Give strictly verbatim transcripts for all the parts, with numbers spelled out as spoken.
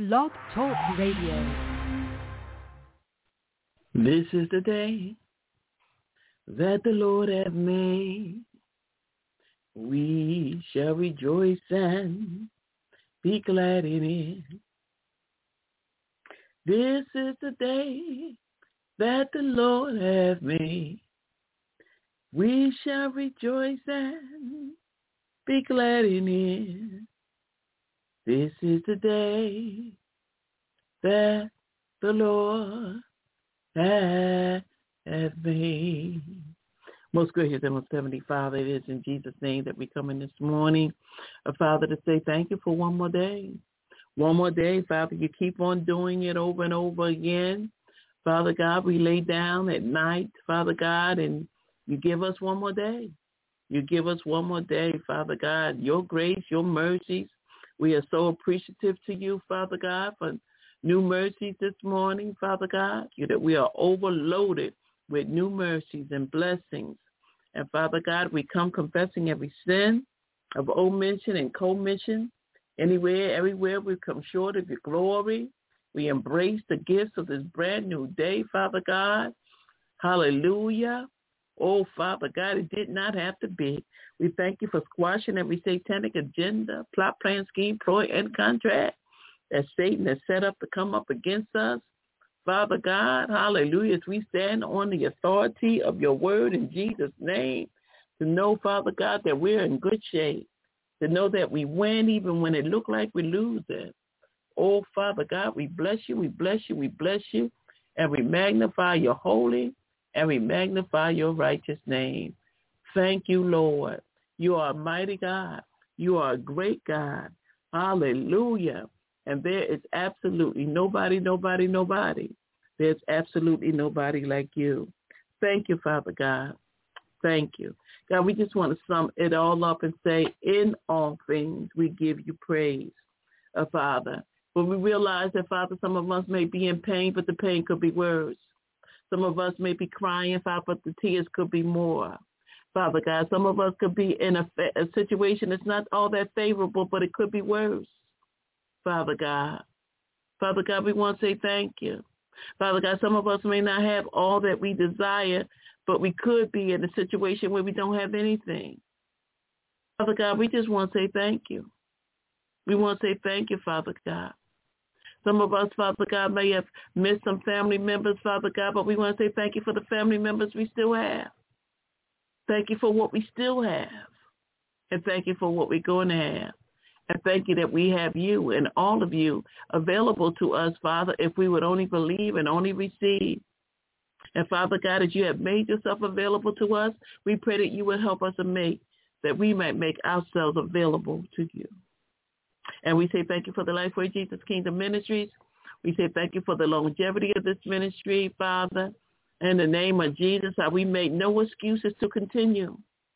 Blog Talk Radio. This is the day that the Lord hath made. We shall rejoice and be glad in it. This is the day that the Lord hath made. We shall rejoice and be glad in it. This is the day that the Lord hath made. Most gracious and most heavenly Father, it is in Jesus' name that we come in this morning, uh, Father, to say thank you for one more day. One more day, Father, you keep on doing it over and over again. Father God, we lay down at night, Father God, and you give us one more day. You give us one more day, Father God. Your grace, your mercies, we are so appreciative to you, Father God, for new mercies this morning, Father God. You that we are overloaded with new mercies and blessings. And Father God, we come confessing every sin of omission and commission. Anywhere, everywhere we come short of your glory. We embrace the gifts of this brand new day, Father God. Hallelujah. Oh, Father God, it did not have to be. We thank you for squashing every satanic agenda, plot, plan, scheme, ploy, and contract that Satan has set up to come up against us. Father God, hallelujah, as we stand on the authority of your word in Jesus' name, to know, Father God, that we're in good shape, to know that we win even when it looked like we lose it. Oh, Father God, we bless you, we bless you, we bless you, and we magnify your holy, and we magnify your righteous name. Thank you, Lord. You are a mighty God. You are a great God. Hallelujah. And there is absolutely nobody, nobody, nobody. There's absolutely nobody like you. Thank you, Father God. Thank you. God, we just want to sum it all up and say, in all things, we give you praise, uh, Father. But we realize that, Father, some of us may be in pain, but the pain could be worse. Some of us may be crying, Father, but the tears could be more. Father God, some of us could be in a, a situation that's not all that favorable, but it could be worse. Father God. Father God, we want to say thank you. Father God, some of us may not have all that we desire, but we could be in a situation where we don't have anything. Father God, we just want to say thank you. We want to say thank you, Father God. Some of us, Father God, may have missed some family members, Father God, but we want to say thank you for the family members we still have. Thank you for what we still have. And thank you for what we're going to have. And thank you that we have you and all of you available to us, Father, if we would only believe and only receive. And Father God, as you have made yourself available to us, we pray that you would help us to make, that we might make ourselves available to you. And we say thank you for the Lifeway Jesus Kingdom Ministries. We say thank you for the longevity of this ministry, Father. In the name of Jesus, how we make no excuses to continue.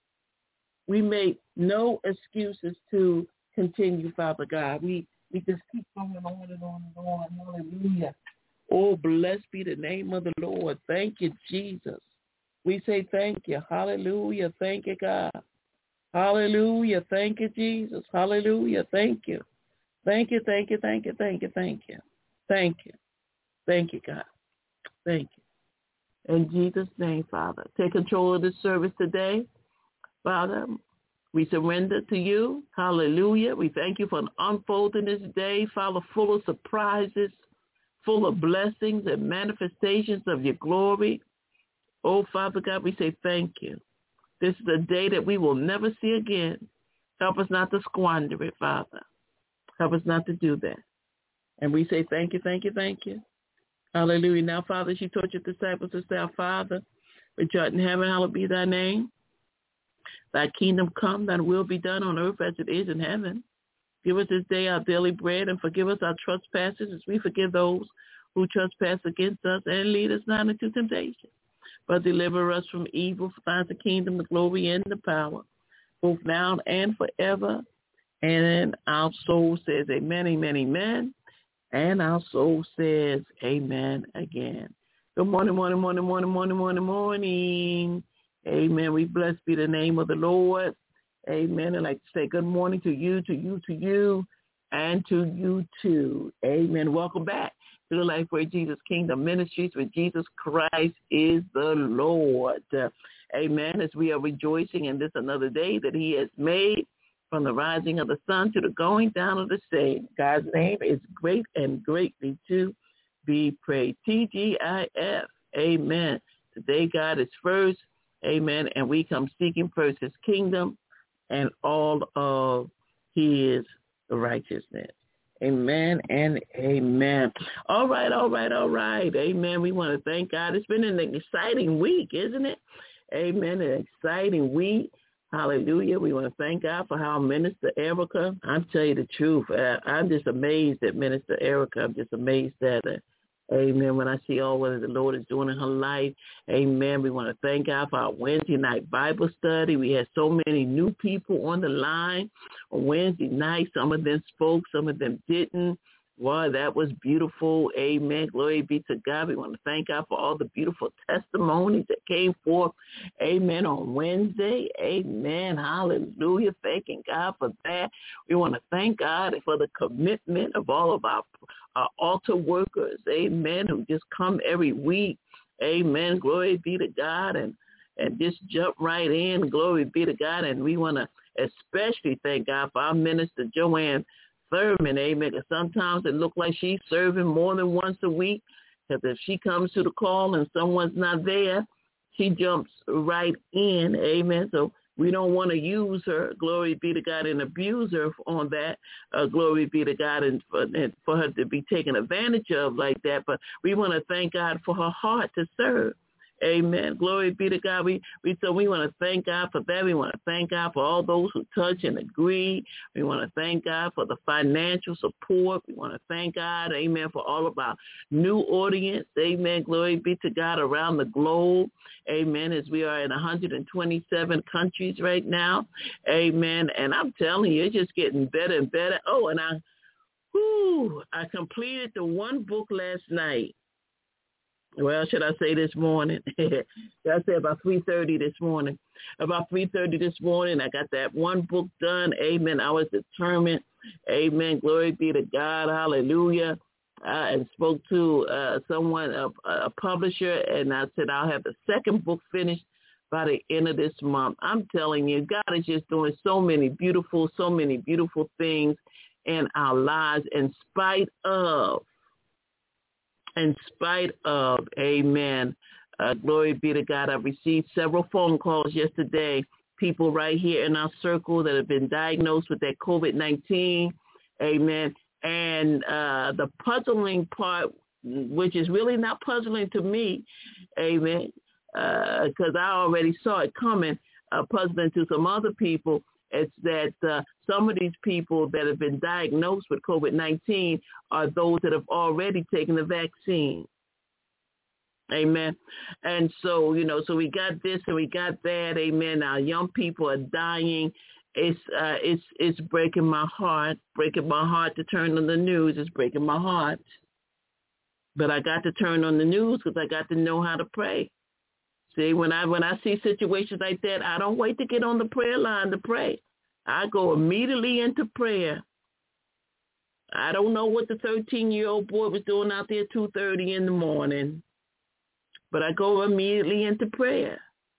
We make no excuses to continue, Father God. We we just keep going on and on and on. Hallelujah. Oh, blessed be the name of the Lord. Thank you, Jesus. We say thank you. Hallelujah. Thank you, God. Hallelujah. Thank you, Jesus. Hallelujah. Thank you. Thank you, thank you, thank you, thank you, thank you. Thank you. Thank you, God. Thank you. In Jesus' name, Father, take control of this service today. Father, we surrender to you. Hallelujah. We thank you for unfolding this day, Father, full of surprises, full of blessings and manifestations of your glory. Oh, Father God, we say thank you. This is a day that we will never see again. Help us not to squander it, Father. Help us not to do that. And we say thank you, thank you, thank you. Hallelujah. Now, Father, as you taught your disciples to say, our Father, which art in heaven, hallowed be thy name. Thy kingdom come, thy will be done on earth as it is in heaven. Give us this day our daily bread and forgive us our trespasses as we forgive those who trespass against us, and lead us not into temptation, but deliver us from evil. For thine is the kingdom, the glory, and the power, both now and forever. And our soul says amen, amen, amen. And our soul says amen again. Good morning, morning, morning, morning, morning, morning, morning. Amen. We blessed be the name of the Lord. Amen. I'd like to say good morning to you, to you, to you, and to you too. Amen. Welcome back to the Life Where Jesus Kingdom Ministries, where Jesus Christ is the Lord. Uh, amen. As we are rejoicing in this another day that he has made, from the rising of the sun to the going down of the same. God's name is great and greatly to be praised. T G I F. Amen. Today God is first. Amen. And we come seeking first his kingdom and all of his righteousness. Amen and amen. All right, all right, all right. Amen. We want to thank God. It's been an exciting week, isn't it? Amen. An exciting week. Hallelujah. We want to thank God for how Minister Erica, I'm telling you the truth, I, I'm just amazed at Minister Erica. I'm just amazed at her. Amen. When I see all what the Lord is doing in her life. Amen. We want to thank God for our Wednesday night Bible study. We had so many new people on the line on Wednesday night. Some of them spoke, some of them didn't. Wow, that was beautiful. Amen. Glory be to God. We want to thank God for all the beautiful testimonies that came forth. Amen. On Wednesday. Amen. Hallelujah. Thanking God for that. We want to thank God for the commitment of all of our, our altar workers. Amen. Who just come every week. Amen. Glory be to God. And, and just jump right in. Glory be to God. And we want to especially thank God for our minister, Joanne Thurman, amen. Because sometimes it looks like she's serving more than once a week. Because if she comes to the call and someone's not there, she jumps right in, amen. So we don't want to use her, glory be to God, and abuse her on that, uh, glory be to God, and for, and for her to be taken advantage of like that. But we want to thank God for her heart to serve. Amen. Glory be to God. We, we so we want to thank God for that. We want to thank God for all those who touch and agree. We want to thank God for the financial support. We want to thank God, amen, for all of our new audience. Amen. Glory be to God around the globe. Amen. As we are in one hundred twenty-seven countries right now. Amen. And I'm telling you, it's just getting better and better. Oh, and I, whew, I completed the one book last night. Well, should I say this morning? Should I say about three thirty this morning? About three thirty this morning, I got that one book done. Amen. I was determined. Amen. Glory be to God. Hallelujah. I and spoke to uh, someone, a, a publisher, and I said I'll have the second book finished by the end of this month. I'm telling you, God is just doing so many beautiful, so many beautiful things in our lives in spite of In spite of, amen, uh, glory be to God. I've received several phone calls yesterday, people right here in our circle that have been diagnosed with that covid nineteen, amen. And uh, the puzzling part, which is really not puzzling to me, amen, because uh, I already saw it coming, uh, puzzling to some other people. It's that uh, some of these people that have been diagnosed with covid nineteen are those that have already taken the vaccine. Amen. And so, you know, so we got this and we got that. Amen. Our young people are dying. It's uh, it's it's breaking my heart, breaking my heart to turn on the news. It's breaking my heart. But I got to turn on the news because I got to know how to pray. See, when I when I see situations like that, I don't wait to get on the prayer line to pray. I go immediately into prayer. I don't know what the thirteen-year-old boy was doing out there at two thirty in the morning, but I go immediately into prayer.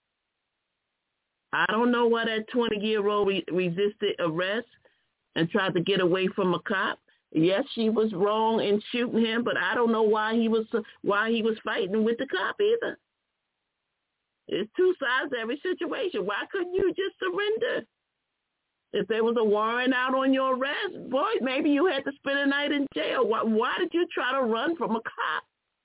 I don't know why that twenty-year-old re- resisted arrest and tried to get away from a cop. Yes, she was wrong in shooting him, but I don't know why he was why he was fighting with the cop either. It's two sides to every situation. Why couldn't you just surrender? If there was a warrant out on your arrest, boy, maybe you had to spend a night in jail. Why, why did you try to run from a cop?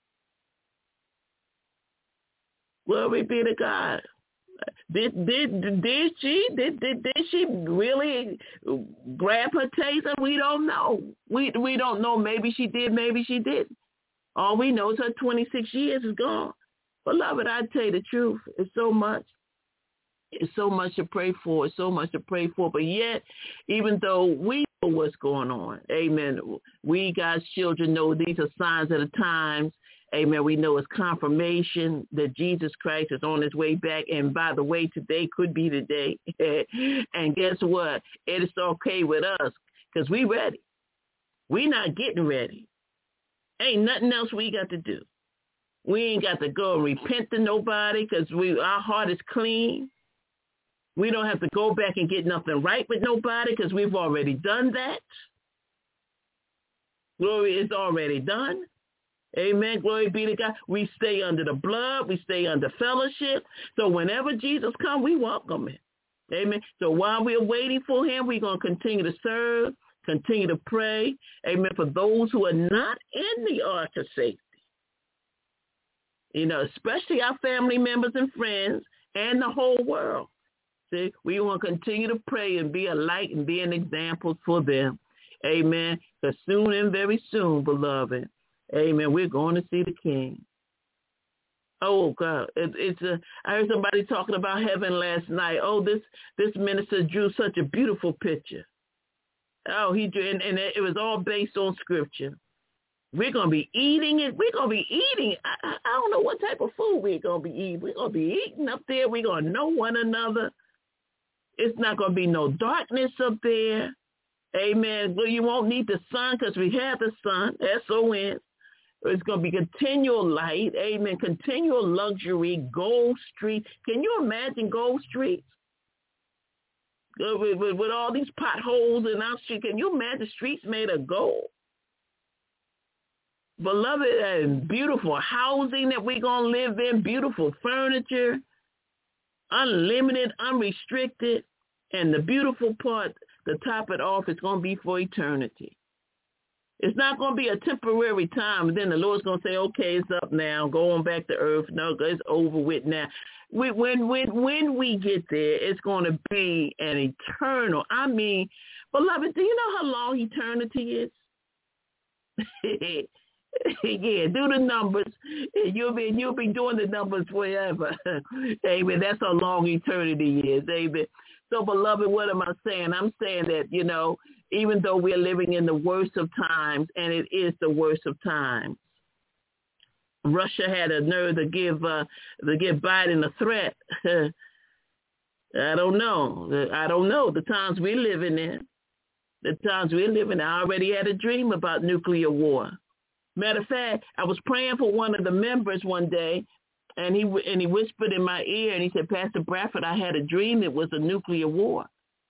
Glory be to God. Did did did she did did, did she really grab her taser? We don't know. We we don't know. Maybe she did. Maybe she didn't. All we know is her twenty-six years is gone. Beloved, I tell you the truth. It's so much. It's so much to pray for. It's so much to pray for. But yet, even though we know what's going on, amen, we, God's children, know these are signs of the times. Amen. We know it's confirmation that Jesus Christ is on his way back. And by the way, today could be the day. And guess what? It is okay with us because we ready. We not getting ready. Ain't nothing else we got to do. We ain't got to go and repent to nobody because we our heart is clean. We don't have to go back and get nothing right with nobody because we've already done that. Glory is already done. Amen. Glory be to God. We stay under the blood. We stay under fellowship. So whenever Jesus comes, we welcome him. Amen. So while we're waiting for him, we're going to continue to serve, continue to pray. Amen. For those who are not in the ark of safety. You know, especially our family members and friends and the whole world. See, we want to continue to pray and be a light and be an example for them. Amen. Because soon and very soon, beloved, amen, we're going to see the King. Oh, God. It, it's a, I heard somebody talking about heaven last night. Oh, this, this minister drew such a beautiful picture. Oh, he drew, and, and it was all based on scripture. We're going to be eating it. We're going to be eating. I, I don't know what type of food we're going to be eating. We're going to be eating up there. We're going to know one another. It's not going to be no darkness up there. Amen. Well, you won't need the sun because we have the sun, S O N. It's going to be continual light. Amen. Continual luxury, gold street. Can you imagine gold streets? With, with, with all these potholes in our street, can you imagine streets made of gold? Beloved, and beautiful housing that we're going to live in, beautiful furniture, unlimited, unrestricted, and the beautiful part, the top it off, is going to be for eternity. It's not going to be a temporary time, and then the Lord's going to say, okay, it's up now, go on back to earth. No, it's over with now. We, when, when, when we get there, it's going to be an eternal. I mean, beloved, do you know how long eternity is? Yeah, do the numbers. You'll be you'll be doing the numbers forever. Amen. That's how long eternity is. Amen. So, beloved, what am I saying? I'm saying that, you know, even though we're living in the worst of times, and it is the worst of times, Russia had a nerve to give uh, to give Biden a threat. I don't know. I don't know the times we're living in. The times we're living in. I already had a dream about nuclear war. Matter of fact, I was praying for one of the members one day, and he and he whispered in my ear, and he said, Pastor Bradford, I had a dream it was a nuclear war.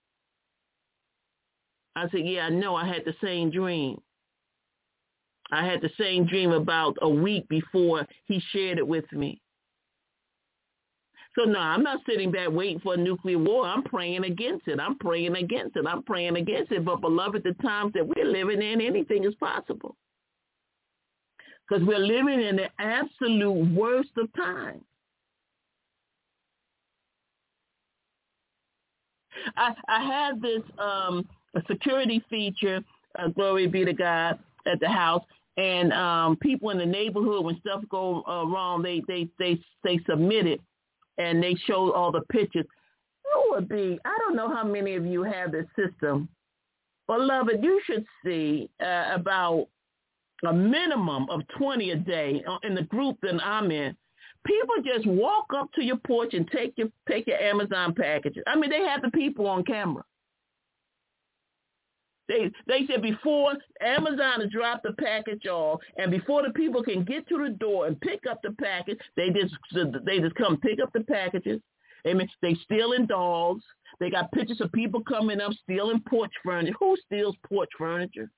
I said, yeah, I know. I had the same dream. I had the same dream about a week before he shared it with me. So, no, I'm not sitting back waiting for a nuclear war. I'm praying against it. I'm praying against it. I'm praying against it. But, beloved, the times that we're living in, anything is possible. Because we're living in the absolute worst of times. I, I had this um, a security feature, uh, glory be to God, at the house, and um, people in the neighborhood, when stuff go uh, wrong, they, they, they, they submit it, and they show all the pictures. It would be, I don't know how many of you have this system. Beloved, you should see uh, about a minimum of twenty a day in the group that I'm in. People just walk up to your porch and take your take your Amazon packages. I mean, they have the people on camera. They they said before Amazon has dropped the package off, and before the people can get to the door and pick up the package, they just they just come pick up the packages. Amen. They stealing dogs. They got pictures of people coming up stealing porch furniture. Who steals porch furniture?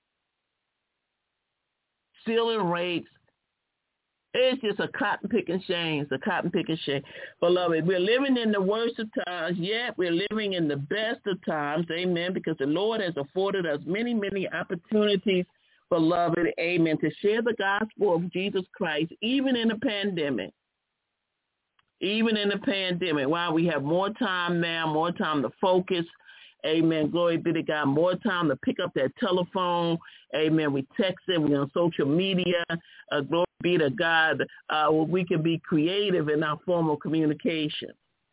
Stealing rapes. It's just a cotton-picking shame. It's a cotton-picking shame. Beloved, we're living in the worst of times, yet we're living in the best of times, amen, because the Lord has afforded us many, many opportunities, beloved, amen, to share the gospel of Jesus Christ, even in a pandemic. Even in a pandemic, while we have more time now, more time to focus, amen, glory be to God, more time to pick up that telephone, amen, we text it, we're on social media, uh, glory be to God, uh, we can be creative in our form of communication.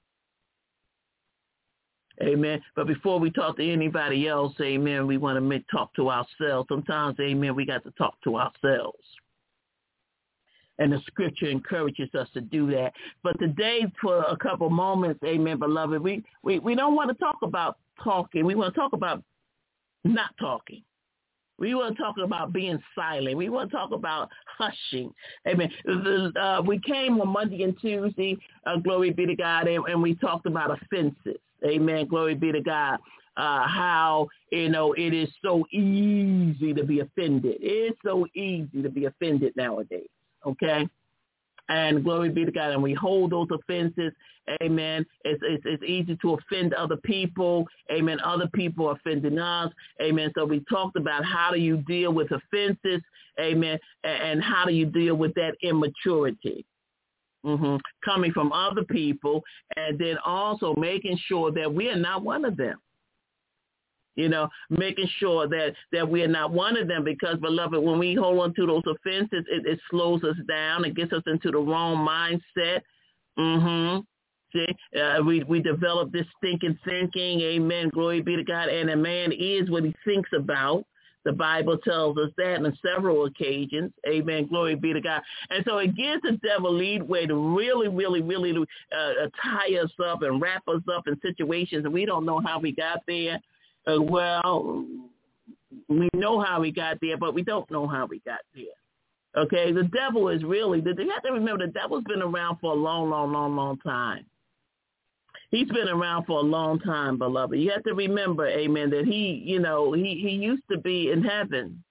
Amen. But before we talk to anybody else, amen, we want to make, talk to ourselves. Sometimes, amen, we got to talk to ourselves. And the scripture encourages us to do that. But today, for a couple moments, amen, beloved, we, we, we don't want to talk about talking. We want to talk about not talking. We want to talk about being silent. We want to talk about hushing. Amen. Uh, we came on Monday and Tuesday, uh, glory be to God, and, and we talked about offenses. Amen. Glory be to God. Uh, how, you know, it is so easy to be offended. It's so easy to be offended nowadays. Okay. And glory be to God. And we hold those offenses. Amen. It's, it's, it's easy to offend other people. Amen. Other people are offending us. Amen. So we talked about how do you deal with offenses. Amen. And, and how do you deal with that immaturity mm-hmm. coming from other people. And then also making sure that we are not one of them. You know, making sure that, that we are not one of them because, beloved, when we hold on to those offenses, it, it slows us down. It gets us into the wrong mindset. Mm-hmm. See, uh, we, we develop this stinking thinking. Amen. Glory be to God. And a man is what he thinks about. The Bible tells us that on several occasions. Amen. Glory be to God. And so it gives the devil leadway to really, really, really uh, tie us up and wrap us up in situations and we don't know how we got there. Uh, well, we know how we got there, but we don't know how we got there. Okay, the devil is really, you have to remember the devil's been around for a long, long, long, long time. He's been around for a long time, beloved. You have to remember, amen, that he, you know, he, he used to be in heaven.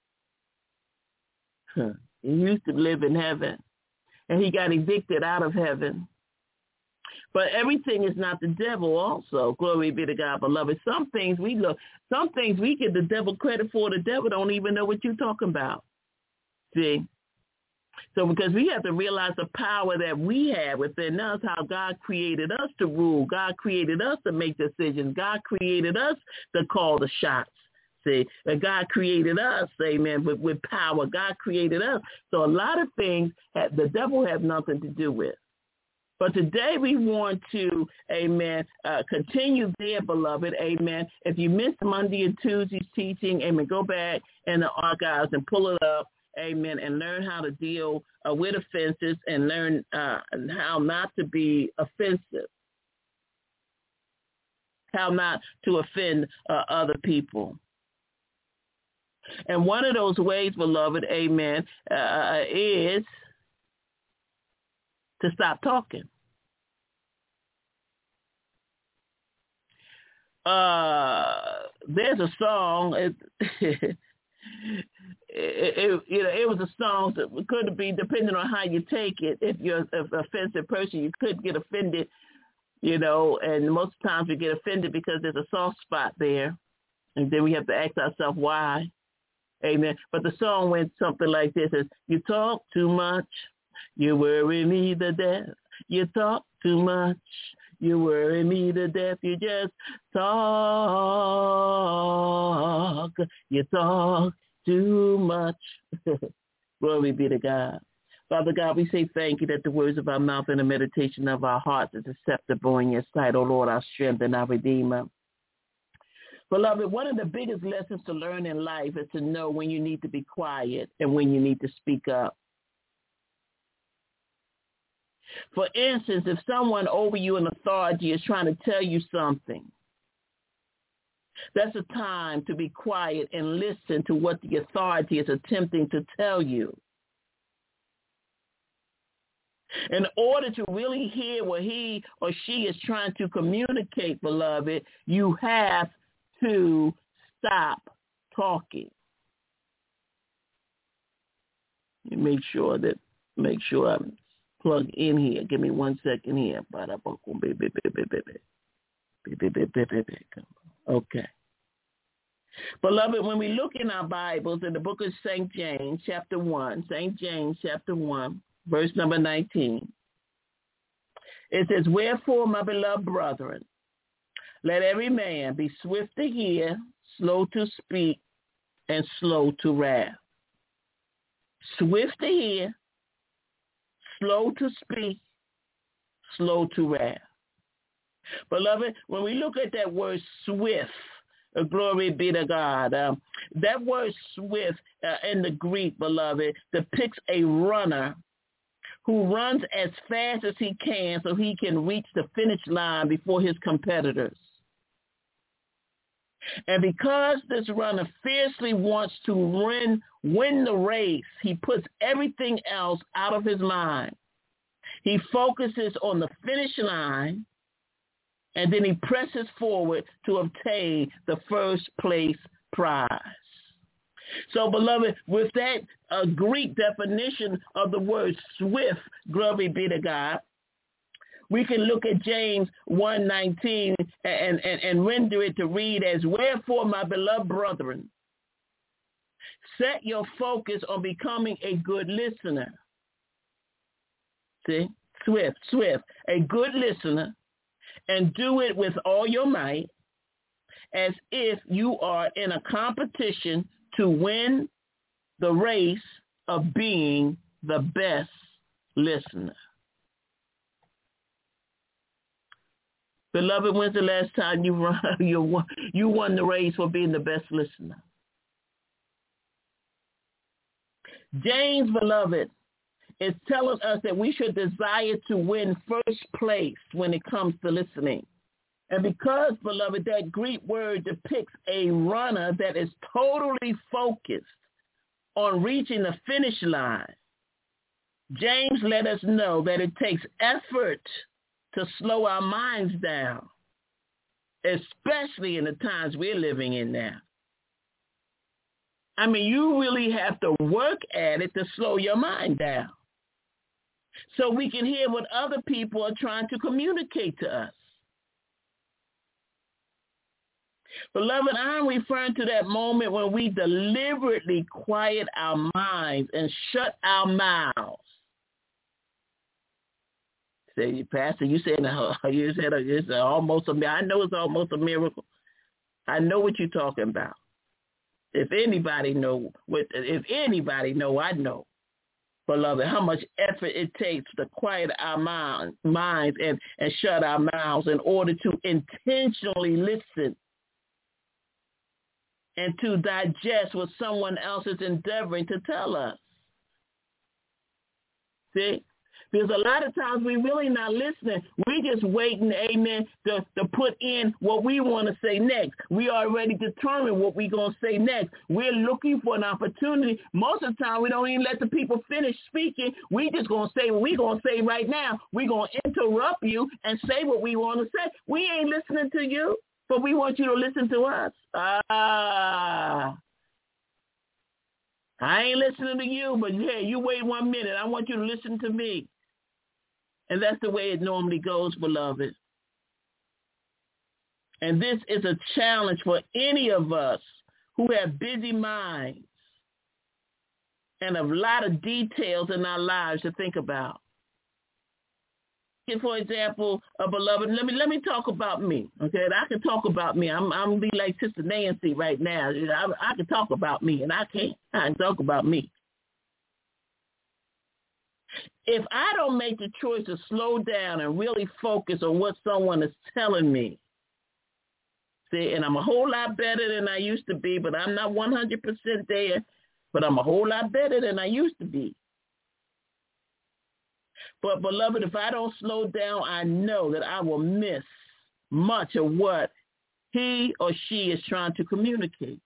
Huh. He used to live in heaven, and he got evicted out of heaven. But everything is not the devil also. Glory be to God, beloved. Some things we look, some things we give the devil credit for. The devil don't even know what you're talking about. See? So because we have to realize the power that we have within us, how God created us to rule. God created us to make decisions. God created us to call the shots. See, that God created us, amen, with, with power. God created us. So a lot of things have, the devil has nothing to do with. But today we want to, amen, uh, continue there, beloved, amen. If you missed Monday and Tuesday's teaching, amen, go back in the archives and pull it up, amen, and learn how to deal uh, with offenses and learn uh, how not to be offensive, how not to offend uh, other people. And one of those ways, beloved, amen, uh, is to stop talking. Uh, there's a song. It, it, it, you know, it was a song that could be depending on how you take it. If you're an offensive person, you could get offended, you know. And most times we get offended because there's a soft spot there, and then we have to ask ourselves why. Amen. But the song went something like this: "Is you talk too much. You worry me to death. You talk too much. You worry me to death. You just talk. You talk too much." Glory be to God. Father God, we say thank you that the words of our mouth and the meditation of our hearts is acceptable in your sight, O Lord, our strength and our Redeemer. Beloved, one of the biggest lessons to learn in life is to know when you need to be quiet and when you need to speak up. For instance, if someone over you in authority is trying to tell you something, that's a time to be quiet and listen to what the authority is attempting to tell you. In order to really hear what he or she is trying to communicate, beloved, you have to stop talking. You make sure that, make sure I'm plug in here. Give me one second here. Okay. Beloved, when we look in our Bibles in the book of Saint James, chapter one, Saint James, chapter one, verse number nineteen, it says, "Wherefore, my beloved brethren, let every man be swift to hear, slow to speak, and slow to wrath." Swift to hear, slow to speak, slow to wrath. Beloved, when we look at that word swift, uh, glory be to God, um, that word swift uh, in the Greek, beloved, depicts a runner who runs as fast as he can so he can reach the finish line before his competitors. And because this runner fiercely wants to win, win the race, he puts everything else out of his mind. He focuses on the finish line, and then he presses forward to obtain the first place prize. So, beloved, with that uh, Greek definition of the word swift, glory be to God, we can look at James one nineteen and, and, and render it to read as, wherefore, my beloved brethren, set your focus on becoming a good listener. See, swift, swift, a good listener, and do it with all your might, as if you are in a competition to win the race of being the best listener. Beloved, when's the last time you run, you won, you won the race for being the best listener? James, beloved, is telling us that we should desire to win first place when it comes to listening. And because, beloved, that Greek word depicts a runner that is totally focused on reaching the finish line, James let us know that it takes effort to slow our minds down, especially in the times we're living in now. I mean, you really have to work at it to slow your mind down so we can hear what other people are trying to communicate to us. Beloved, I'm referring to that moment when we deliberately quiet our minds and shut our mouths. Say, Pastor, you said uh, you said uh, it's almost a I know it's almost a miracle. I know what you're talking about. If anybody know, what, if anybody know, I know, beloved, how much effort it takes to quiet our mind, minds and, and shut our mouths in order to intentionally listen and to digest what someone else is endeavoring to tell us. See? Because a lot of times we really not listening. We just waiting, amen, to, to put in what we want to say next. We already determined what we're going to say next. We're looking for an opportunity. Most of the time we don't even let the people finish speaking. We just going to say what we're going to say right now. We're going to interrupt you and say what we want to say. We ain't listening to you, but we want you to listen to us. Ah. I ain't listening to you, but yeah, you wait one minute. I want you to listen to me. And that's the way it normally goes, beloved. And this is a challenge for any of us who have busy minds and a lot of details in our lives to think about. For example, a beloved, let me let me talk about me, okay? I can talk about me. I'm I'm gonna be like Sister Nancy right now. I, I can talk about me, and I can't. I can talk about me. If I don't make the choice to slow down and really focus on what someone is telling me, see, and I'm a whole lot better than I used to be, but I'm not one hundred percent there, but I'm a whole lot better than I used to be. But, beloved, if I don't slow down, I know that I will miss much of what he or she is trying to communicate.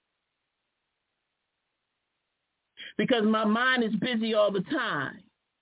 Because my mind is busy all the time.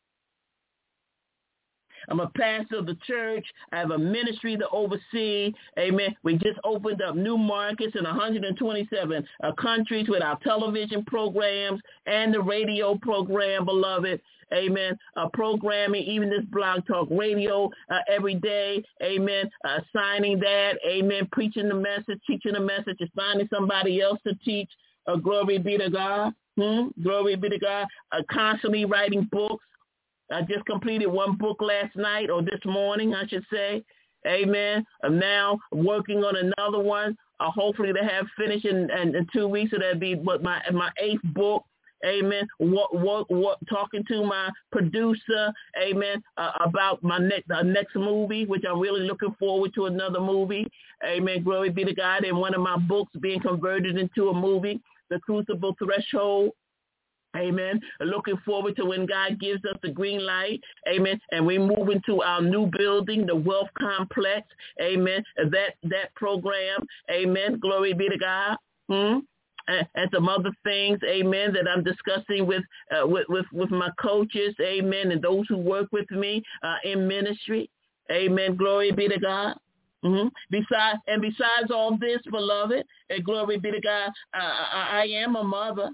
I'm a pastor of the church. I have a ministry to oversee. Amen. We just opened up new markets in one hundred twenty-seven uh, countries with our television programs and the radio program, beloved. Amen. Uh, programming, even this Blog Talk Radio uh, every day. Amen. Uh, signing that. Amen. Preaching the message, teaching the message, assigning somebody else to teach. Uh, glory be to God. Hmm? Glory be to God. Uh, constantly writing books. I just completed one book last night, or this morning, I should say. Amen. I'm now working on another one. Uh, hopefully to have finished in, in, in two weeks. So that'd be what my my eighth book. Amen. What, what, what, talking to my producer, amen, uh, about my next uh, next movie, which I'm really looking forward to another movie. Amen. Glory be to God. And one of my books being converted into a movie, The Crucible Threshold. Amen. Looking forward to when God gives us the green light. Amen. And we move into our new building, the Wealth Complex. Amen. That that program. Amen. Glory be to God. Hmm? And, and some other things. Amen. That I'm discussing with uh, with, with with my coaches. Amen. And those who work with me uh, in ministry. Amen. Glory be to God. Mm-hmm. Besides, and besides all this, beloved, and glory be to God, uh, I, I am a mother.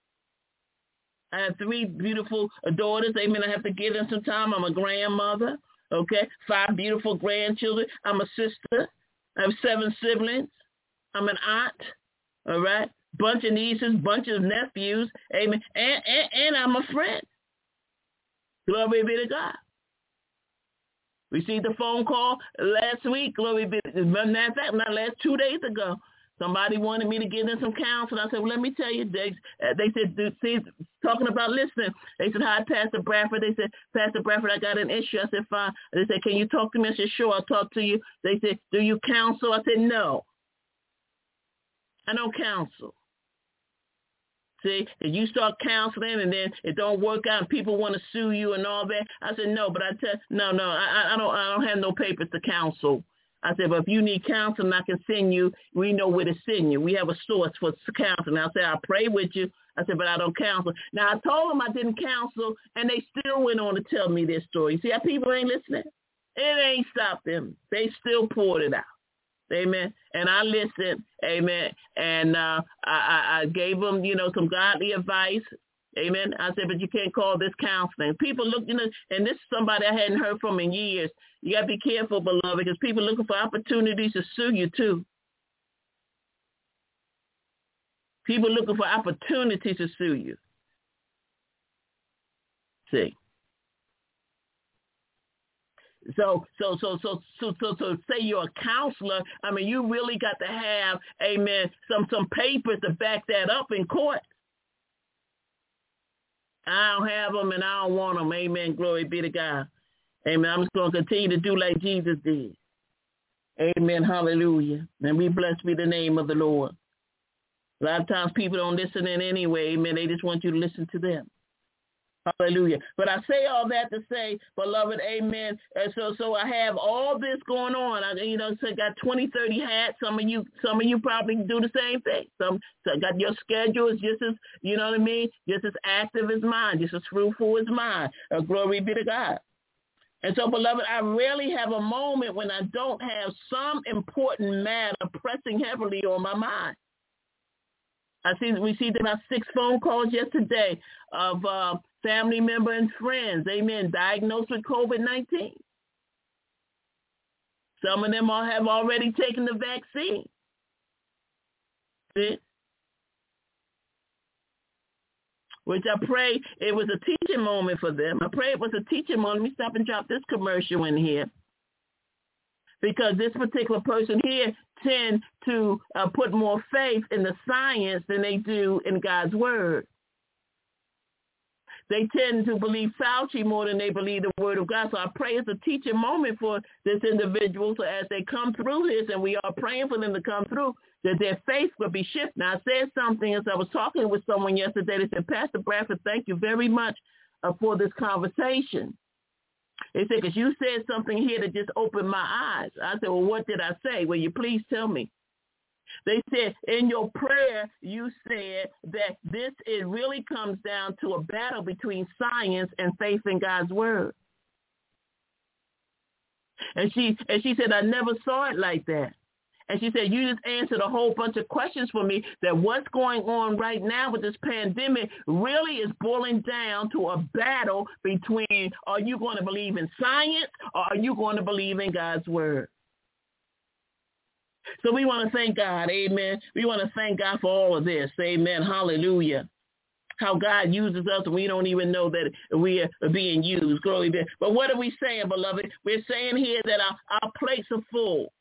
I have three beautiful daughters. Amen. I have to give them some time. I'm a grandmother. Okay. Five beautiful grandchildren. I'm a sister. I have seven siblings. I'm an aunt. All right. Bunch of nieces, bunch of nephews. Amen. And, and, and I'm a friend. Glory be to God. Received a phone call last week. Glory be to God. Matter of fact, not last, two days ago. Somebody wanted me to give them some counsel. I said, well, let me tell you. They, uh, they said, see, talking about listening. They said, hi, Pastor Bradford. They said, Pastor Bradford, I got an issue. I said, fine. They said, can you talk to me? I said, sure, I'll talk to you. They said, do you counsel? I said, no. I don't counsel. See, if you start counseling and then it don't work out and people want to sue you and all that, I said, no, but I tell, no, no, I, I don't, I don't have no papers to counsel. I said, but if you need counseling, I can send you. We know where to send you. We have a source for counseling. I said, I'll pray with you. I said, but I don't counsel. Now, I told them I didn't counsel, and they still went on to tell me their story. See how people ain't listening? It ain't stopped them. They still poured it out. Amen. And I listened. Amen. And uh, I, I gave them, you know, some godly advice. Amen. I said, but you can't call this counseling. People look, you know, and this is somebody I hadn't heard from in years. You got to be careful, beloved, because people are looking for opportunities to sue you, too. People are looking for opportunities to sue you. See. So, so, so, so, so, so, so, say you're a counselor. I mean, you really got to have, amen, some, some papers to back that up in court. I don't have them and I don't want them. Amen. Glory be to God. Amen. I'm just going to continue to do like Jesus did. Amen. Hallelujah. And we blessed be the name of the Lord. A lot of times people don't listen in anyway. Amen. They just want you to listen to them. Hallelujah. But I say all that to say, beloved, amen. And so so I have all this going on. I, you know, so I got twenty, thirty hats. Some of you, some of you probably do the same thing. Some, so I got your schedule is just as, you know what I mean, just as active as mine, just as fruitful as mine. Uh, glory be to God. And so, beloved, I rarely have a moment when I don't have some important matter pressing heavily on my mind. I see we received about six phone calls yesterday of uh, family member and friends, amen, diagnosed with COVID nineteen. Some of them all have already taken the vaccine. See? Which I pray it was a teaching moment for them. I pray it was a teaching moment. Let me stop and drop this commercial in here. Because this particular person here tend to uh, put more faith in the science than they do in God's word. They tend to believe Fauci more than they believe the word of God. So I pray it's a teaching moment for this individual. So as they come through this, and we are praying for them to come through, that their faith will be shifted. Now, I said something as I was talking with someone yesterday. They said, Pastor Bradford, thank you very much uh, for this conversation. They said, because you said something here that just opened my eyes. I said, well, what did I say? Will you please tell me? They said, in your prayer, you said that this, it really comes down to a battle between science and faith in God's word. And she, and she said, I never saw it like that. And she said, you just answered a whole bunch of questions for me that what's going on right now with this pandemic really is boiling down to a battle between, are you going to believe in science or are you going to believe in God's word? So we want to thank God, amen. We want to thank God for all of this, amen, hallelujah. How God uses us and we don't even know that we are being used, glory be. But what are we saying, beloved? We're saying here that our, our plates are full.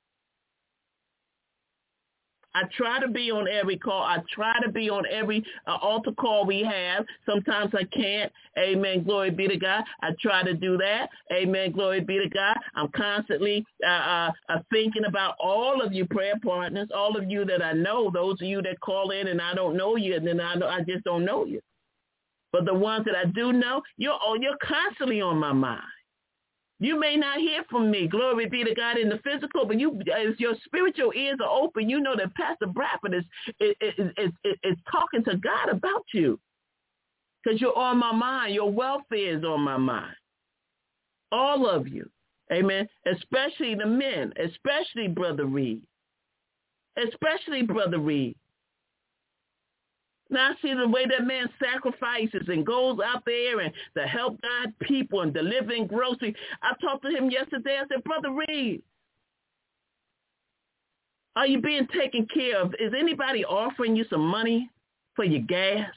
I try to be on every call. I try to be on every uh, altar call we have. Sometimes I can't. Amen. Glory be to God. I try to do that. Amen. Glory be to God. I'm constantly uh, uh, uh, thinking about all of you prayer partners, all of you that I know, those of you that call in and I don't know you, and then I, know, I just don't know you. But the ones that I do know, you're, oh, you're constantly on my mind. You may not hear from me, glory be to God, in the physical, but you, as your spiritual ears are open, you know that Pastor Bradford is, is, is, is, is talking to God about you because you're on my mind. Your welfare is on my mind. All of you, amen, especially the men, especially Brother Reed, especially Brother Reed. Now I see the way that man sacrifices and goes out there and to help God people and delivering groceries. I talked to him yesterday. I said, Brother Reed, are you being taken care of? Is anybody offering you some money for your gas?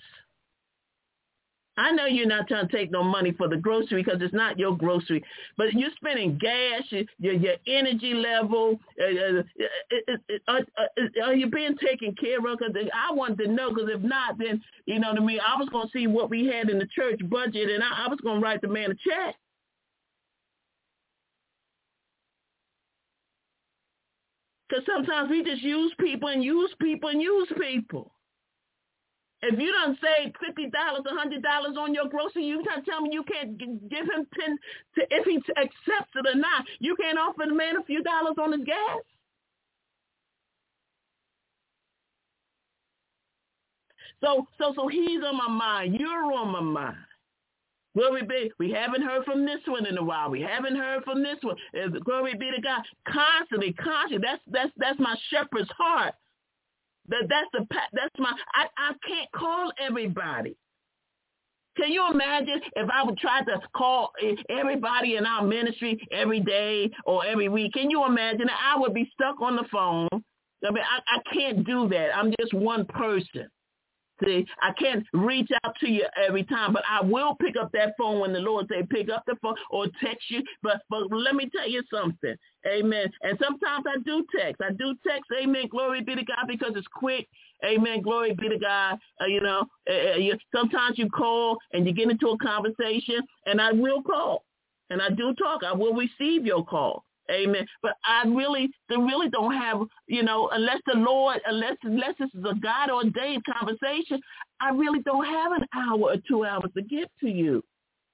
I know you're not trying to take no money for the grocery because it's not your grocery, but you're spending gas, your your energy level. Uh, uh, uh, uh, are you being taken care of? Because I wanted to know, because if not, then, you know what I mean, I was going to see what we had in the church budget, and I, I was going to write the man a check. Because sometimes we just use people and use people and use people. If you don't save fifty dollars, a hundred dollars on your grocery, you can't tell me you can't give him ten to if he accepts it or not. You can't offer the man a few dollars on his gas. So, so, so he's on my mind. You're on my mind. Glory be. We haven't heard from this one in a while. We haven't heard from this one. Glory be to God. Constantly, constantly. That's that's that's my shepherd's heart. That that's the that's my I, I can't call everybody. Can you imagine if I would try to call everybody in our ministry every day or every week? Can you imagine that I would be stuck on the phone? I mean, I, I can't do that. I'm just one person. See, I can't reach out to you every time, but I will pick up that phone when the Lord say pick up the phone or text you. But but let me tell you something. Amen. And sometimes I do text. I do text. Amen. Glory be to God, because it's quick. Amen. Glory be to God. Uh, you know, uh, you, sometimes you call and you get into a conversation, and I will call. And I do talk. I will receive your call. Amen. But I really, they really don't have, you know, unless the Lord, unless unless this is a God ordained conversation, I really don't have an hour or two hours to get to you.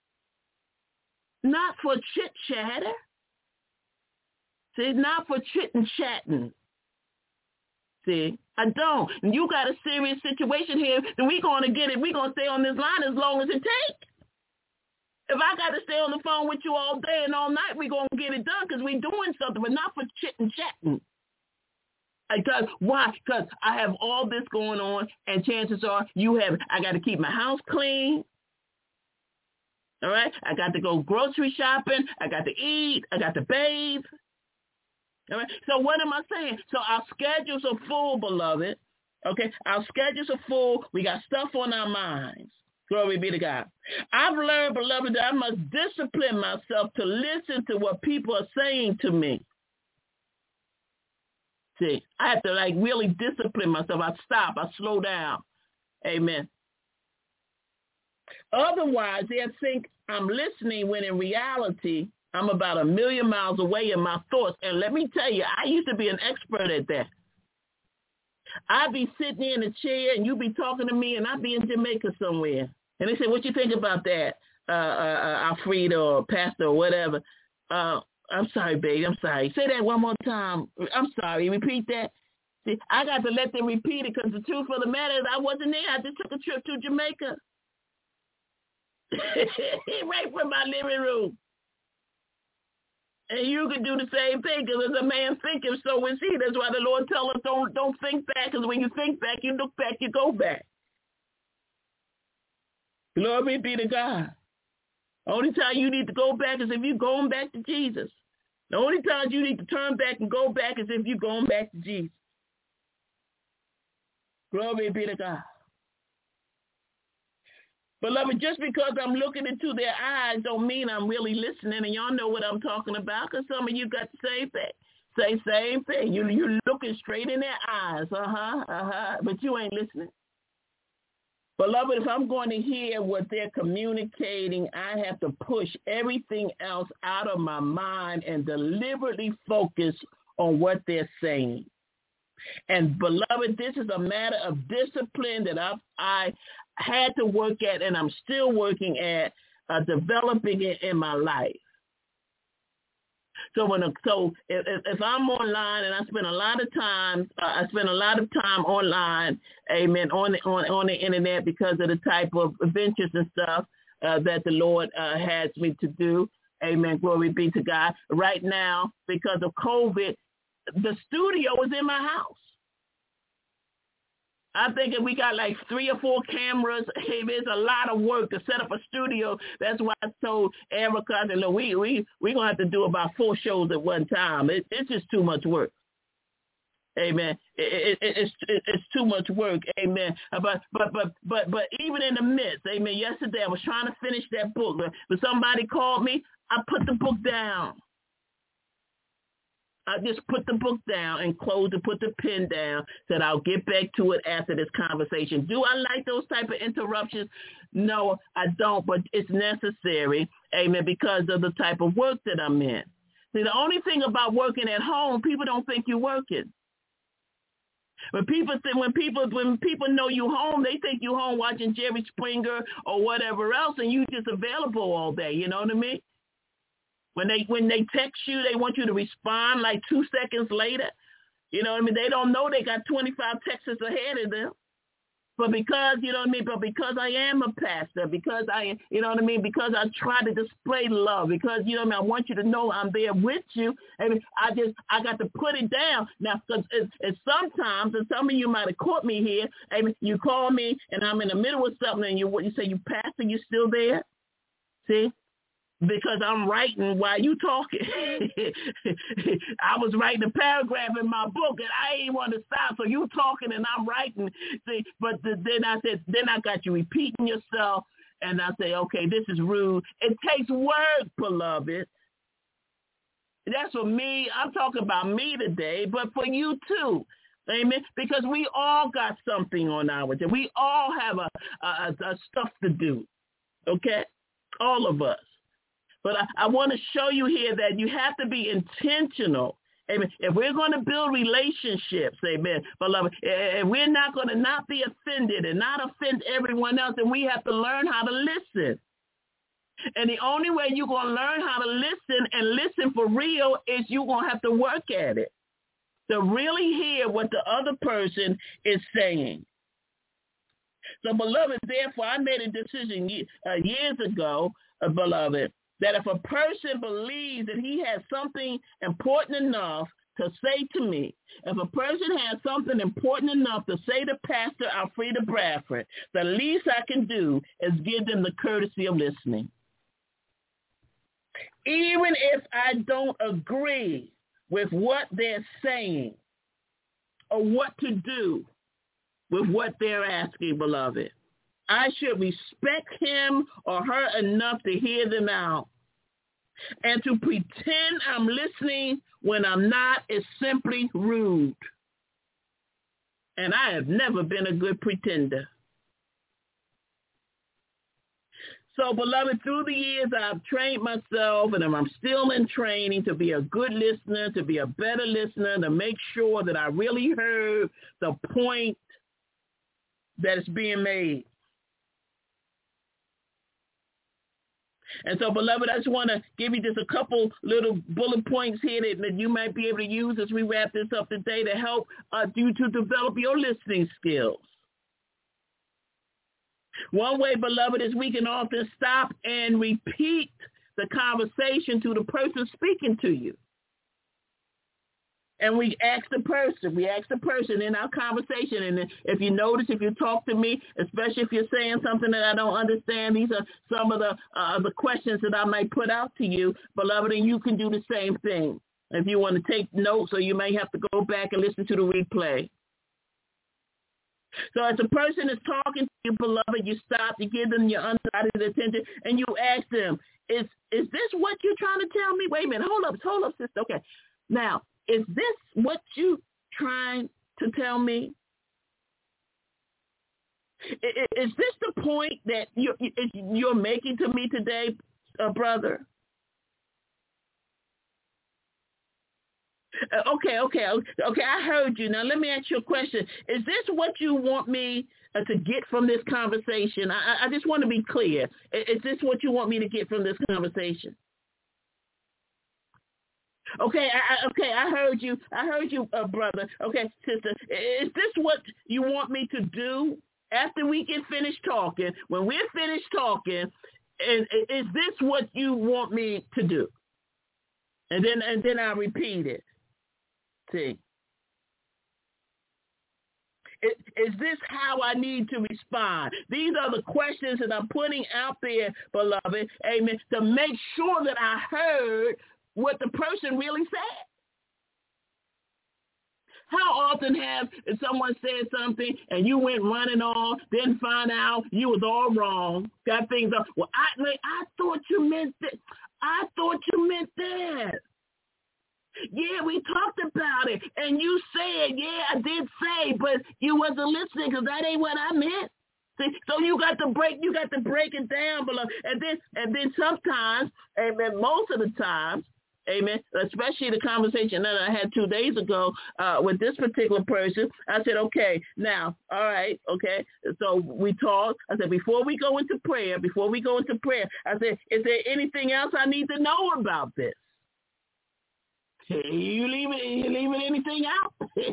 Not for chit chatter. See, not for chit and chatting. See, I don't. And you got a serious situation here, then we're going to get it. We're going to stay on this line as long as it takes. If I got to stay on the phone with you all day and all night, we're going to get it done because we're doing something, but not for chit and chatting. Because why? Because I have all this going on, and chances are you have, I got to keep my house clean. All right? I got to go grocery shopping. I got to eat. I got to bathe. All right? So what am I saying? So our schedules are full, beloved. Okay? Our schedules are full. We got stuff on our minds. Glory be to God. I've learned, beloved, that I must discipline myself to listen to what people are saying to me. See, I have to like really discipline myself. I stop. I slow down. Amen. Otherwise, they'll think I'm listening when in reality, I'm about a million miles away in my thoughts. And let me tell you, I used to be an expert at that. I'd be sitting in a chair and you'd be talking to me, and I'd be in Jamaica somewhere. And they say, what you think about that, uh, uh, Alfreda or Pastor or whatever? Uh, I'm sorry, baby. I'm sorry. Say that one more time. I'm sorry. Repeat that. See, I got to let them repeat it because the truth of the matter is I wasn't there. I just took a trip to Jamaica. Right from my living room. And you can do the same thing, because as a man thinketh, so is he. That's why the Lord tells us don't, don't think back, because when you think back, you look back, you go back. Glory be to God. The only time you need to go back is if you're going back to Jesus. The only time you need to turn back and go back is if you're going back to Jesus. Glory be to God. Beloved, just because I'm looking into their eyes don't mean I'm really listening, and y'all know what I'm talking about, because some of you got the same thing. Say same thing. You, you're looking straight in their eyes, uh-huh, uh-huh, but you ain't listening. Beloved, if I'm going to hear what they're communicating, I have to push everything else out of my mind and deliberately focus on what they're saying. And beloved, this is a matter of discipline that I, I had to work at, and I'm still working at uh, developing it in my life. So when so if, if I'm online and I spend a lot of time, uh, I spend a lot of time online, amen, on the, on on the internet because of the type of ventures and stuff uh, that the Lord uh, has me to do. Amen. Glory be to God. Right now, because of COVID, the studio is in my house. I'm thinking we got like three or four cameras. Hey, it's a lot of work to set up a studio. That's why I told Erica, I said, look, we we we gonna have to do about four shows at one time. It, it's just too much work. Amen. It, it, it's it, it's too much work. Amen. But but but but but even in the midst, amen. Yesterday I was trying to finish that book, but somebody called me. I put the book down. I just put the book down and closed and put the pen down, said I'll get back to it after this conversation. Do I like those type of interruptions? No, I don't, but it's necessary, amen, because of the type of work that I'm in. See, the only thing about working at home, people don't think you're working. When people think, when people when people know you home, they think you home watching Jerry Springer or whatever else, and you just available all day. You know what I mean? When they when they text you, they want you to respond like two seconds later. You know what I mean? They don't know they got twenty-five texts ahead of them. But because, you know what I mean, but because I am a pastor, because I, you know what I mean, because I try to display love, because, you know what I mean, I want you to know I'm there with you. I mean, I just, I got to put it down. Now, because it's, it's sometimes, and some of you might have caught me here, I mean, you call me and I'm in the middle of something and you, you say, you pastor, you still there? See? Because I'm writing while you talking. I was writing a paragraph in my book, and I ain't want to stop. So you talking, and I'm writing. See, but the, then I said, then I got you repeating yourself, and I say, okay, this is rude. It takes work, beloved. That's for me. I'm talking about me today, but for you too. Amen. Because we all got something on our day. We all have a, a, a stuff to do. Okay, all of us. But I, I want to show you here that you have to be intentional. Amen. If we're going to build relationships, amen, beloved, if we're not going to not be offended and not offend everyone else, then we have to learn how to listen. And the only way you're going to learn how to listen and listen for real is you're going to have to work at it to really hear what the other person is saying. So, beloved, therefore, I made a decision uh, years ago, uh, beloved, that if a person believes that he has something important enough to say to me, if a person has something important enough to say to Pastor Alfreda Bradford, the least I can do is give them the courtesy of listening. Even if I don't agree with what they're saying or what to do with what they're asking, beloved, I should respect him or her enough to hear them out. And to pretend I'm listening when I'm not is simply rude. And I have never been a good pretender. So, beloved, through the years, I've trained myself, and I'm still in training to be a good listener, to be a better listener, to make sure that I really heard the point that is being made. And so, beloved, I just want to give you just a couple little bullet points here that, that you might be able to use as we wrap this up today to help uh, you to develop your listening skills. One way, beloved, is we can often stop and repeat the conversation to the person speaking to you. And we ask the person, we ask the person in our conversation. And if you notice, if you talk to me, especially if you're saying something that I don't understand, these are some of the uh, the questions that I might put out to you, beloved, and you can do the same thing. If you want to take notes, or you may have to go back and listen to the replay. So as a person is talking to you, beloved, you stop, you give them your undivided attention, and you ask them, is is this what you're trying to tell me? Wait a minute, hold up, hold up, sister. Okay, now, is this what you trying to tell me? Is this the point that you're, you're making to me today, uh, brother? Uh, okay, okay, okay, I heard you. Now let me ask you a question. Is this what you want me uh, to get from this conversation? I, I just want to be clear. Is this what you want me to get from this conversation? Okay, I, okay, I heard you. I heard you, uh, brother. Okay, sister, is this what you want me to do after we get finished talking? When we're finished talking, is, is this what you want me to do? And then, and then I'll repeat it. See, is, is this how I need to respond? These are the questions that I'm putting out there, beloved. Amen. To make sure that I heard what the person really said. How often have someone said something and you went running off, then find out you was all wrong, got things up? Well, I I thought you meant that. I thought you meant that. Yeah, we talked about it, and you said, yeah, I did say, but you wasn't listening because that ain't what I meant. See, so you got to break, you got to break it down, beloved. And then, and then sometimes, amen, most of the times, amen, especially the conversation that I had two days ago uh, with this particular person, I said, okay, now, all right, okay, so we talked. I said, before we go into prayer, before we go into prayer, I said, is there anything else I need to know about this? You leaving, you leaving anything out?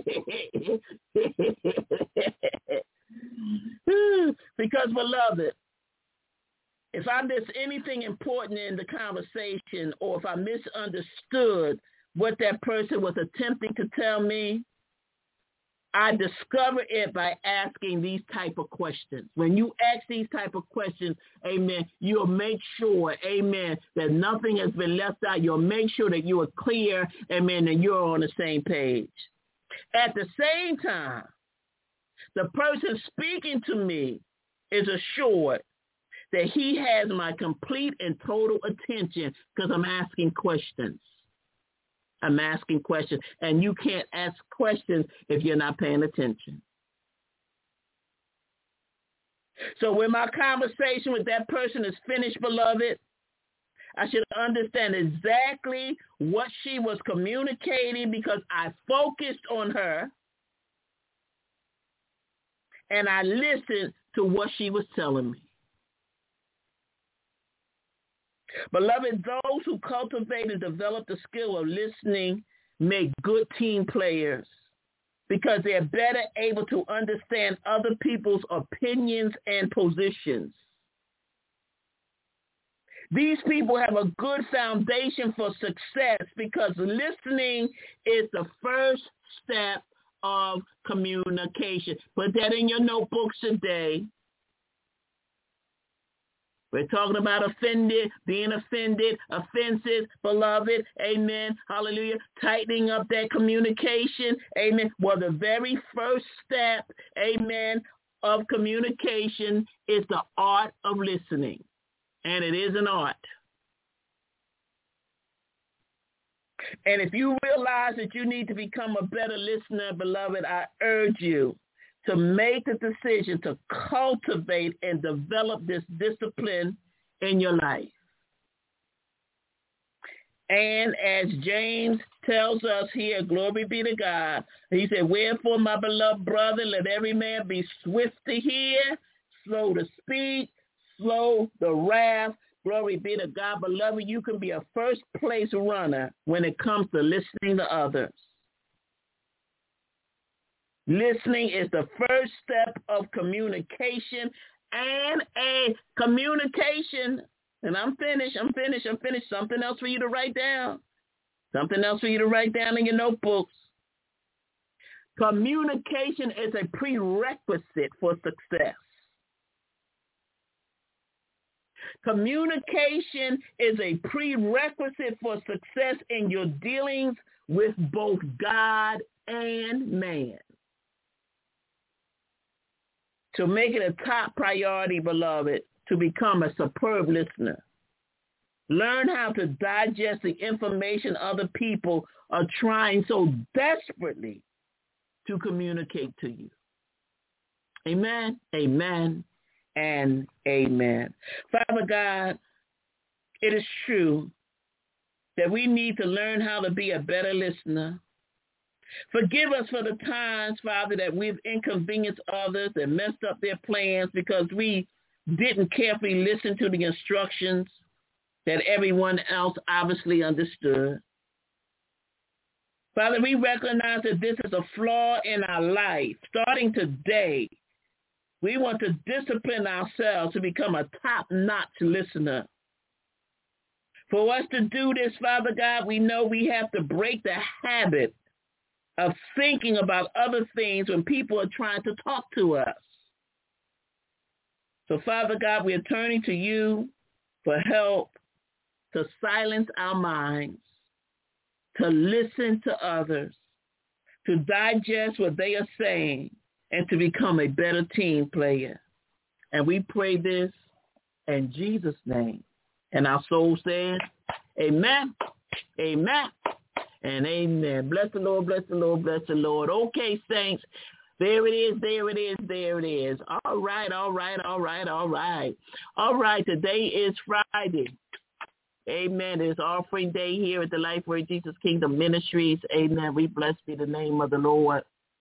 Because, beloved, if I miss anything important in the conversation, or if I misunderstood what that person was attempting to tell me, I discover it by asking these type of questions. When you ask these type of questions, amen, you'll make sure, amen, that nothing has been left out. You'll make sure that you are clear, amen, and you're on the same page. At the same time, the person speaking to me is assured that he has my complete and total attention because I'm asking questions. I'm asking questions, and you can't ask questions if you're not paying attention. So when my conversation with that person is finished, beloved, I should understand exactly what she was communicating because I focused on her and I listened to what she was telling me. Beloved, those who cultivate and develop the skill of listening make good team players because they're better able to understand other people's opinions and positions. These people have a good foundation for success because listening is the first step of communication. Put that in your notebooks today. We're talking about offended, being offended, offenses, beloved, amen, hallelujah, tightening up that communication, amen. Well, the very first step, amen, of communication is the art of listening, and it is an art. And if you realize that you need to become a better listener, beloved, I urge you to make the decision to cultivate and develop this discipline in your life. And as James tells us here, glory be to God, he said, wherefore, my beloved brother, let every man be swift to hear, slow to speak, slow to wrath. Glory be to God. Beloved, you can be a first place runner when it comes to listening to others. Listening is the first step of communication, and a communication, and I'm finished, I'm finished, I'm finished. Something else for you to write down. Something else for you to write down in your notebooks. Communication is a prerequisite for success. Communication is a prerequisite for success in your dealings with both God and man. To make it a top priority, beloved, to become a superb listener. Learn how to digest the information other people are trying so desperately to communicate to you. Amen, amen, and amen. Father God, it is true that we need to learn how to be a better listener. Forgive us for the times, Father, that we've inconvenienced others and messed up their plans because we didn't carefully listen to the instructions that everyone else obviously understood. Father, we recognize that this is a flaw in our life. Starting today, we want to discipline ourselves to become a top-notch listener. For us to do this, Father God, we know we have to break the habit of thinking about other things when people are trying to talk to us. So, Father God, we are turning to you for help to silence our minds, to listen to others, to digest what they are saying, and to become a better team player. And we pray this in Jesus' name. And our soul says, amen, amen, and amen. Bless the Lord, bless the Lord, bless the Lord. Okay, saints, there it is, there it is, there it is. All right, all right, all right, all right. All right, today is Friday. Amen. It's offering day here at the Life Word Jesus Kingdom Ministries. Amen. We bless be the name of the Lord.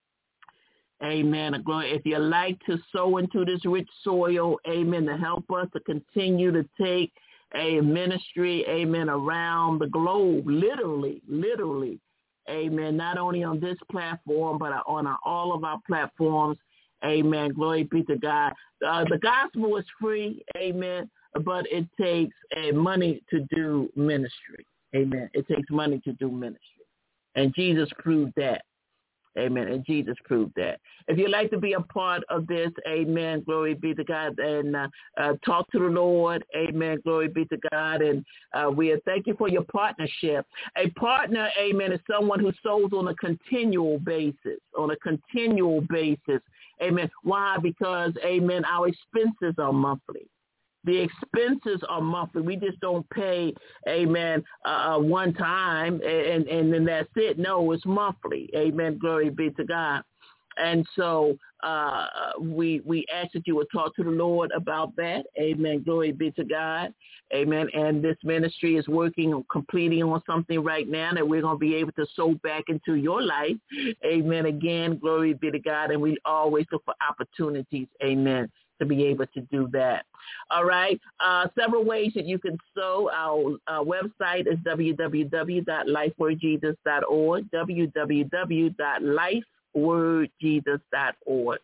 Amen. If you like to sow into this rich soil, amen, to help us to continue to take a ministry, amen, around the globe, literally, literally, amen, not only on this platform, but on our, all of our platforms, amen, glory be to God. Uh, the gospel is free, amen, but it takes uh, money to do ministry, amen. It takes money to do ministry, and Jesus proved that. Amen. And Jesus proved that. If you'd like to be a part of this, amen, glory be to God, and uh, uh, talk to the Lord, amen, glory be to God, and uh, we thank you for your partnership. A partner, amen, is someone who sows on a continual basis, on a continual basis, amen. Why? Because, amen, our expenses are monthly. The expenses are monthly. We just don't pay, amen, uh, one time and, and then that's it. No, it's monthly. Amen. Glory be to God. And so uh, we we ask that you would talk to the Lord about that. Amen. Glory be to God. Amen. And this ministry is working on completing on something right now that we're going to be able to sow back into your life. Amen. Again, glory be to God. And we always look for opportunities. Amen. To be able to do that. All right. Uh, several ways that you can sow. Our uh, website is w w w dot life word jesus dot org, w w w dot life word jesus dot org.